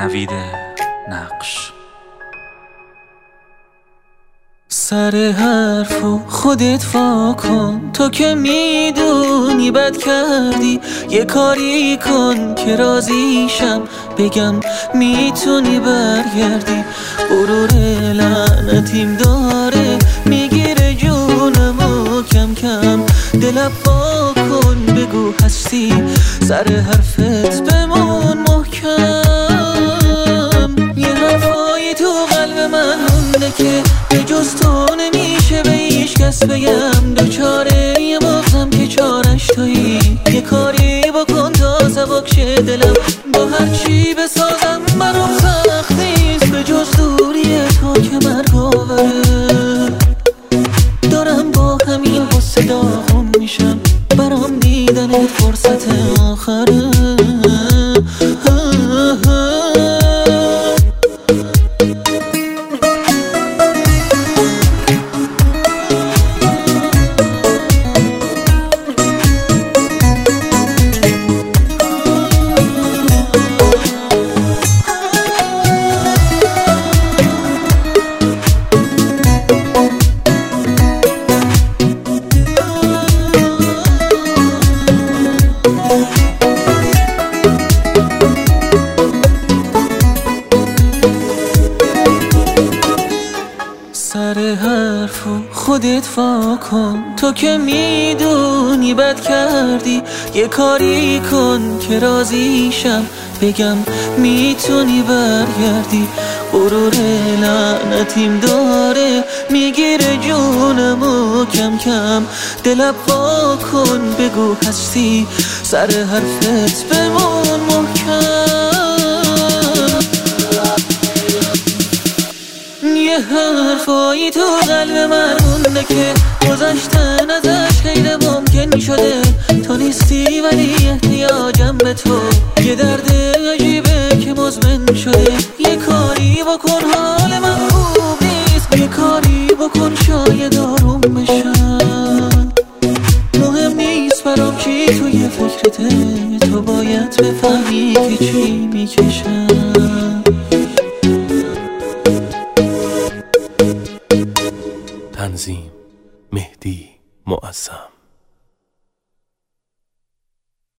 نوید نقش. سر حرفو خودت واکن، تو که میدونی بد کردی. یه کاری کن که راضیشم، بگم میتونی برگردی. غرور لعنتیم داره میگیره جونمو کم کم. دلم واکن بگو هستی، سر حرفت بمون محکم. یه حرفایی تو قلب من مونده که به جز تو نمیشه به هیچ کس بگم. دوچاره یه مغزم که چارش تویی. یه کاری بکن تا سبک شه دلم، با هر چی بسازم برام سخت نیست. به جز دوری تو که مرگ آوره، دارم با همین غصه داغون میشم. برام دیدن فرصت آخره. سر حرفو خودت واکن، تو که میدونی بد کردی. یه کاری کن که راضیشم، بگم میتونی برگردی. غرور لعنتیم داره میگیره جونمو کم کم. دلم واکن بگو هستی، سر حرفت بمون محکم. یه حرفایی تو قلب من مونده که گذشتن ازش خیلی ممکن شده. تو نیستی ولی احتیاجم به تو، یه درد عجیبه که مزمن شده. یه کاری بکن حال من خوب نیست، یه کاری بکن شاید آروم بشم. مهم نیست برام چی توی فکرته، تو باید بفهمی که چی میکشم. تنظیم مهدی معظم.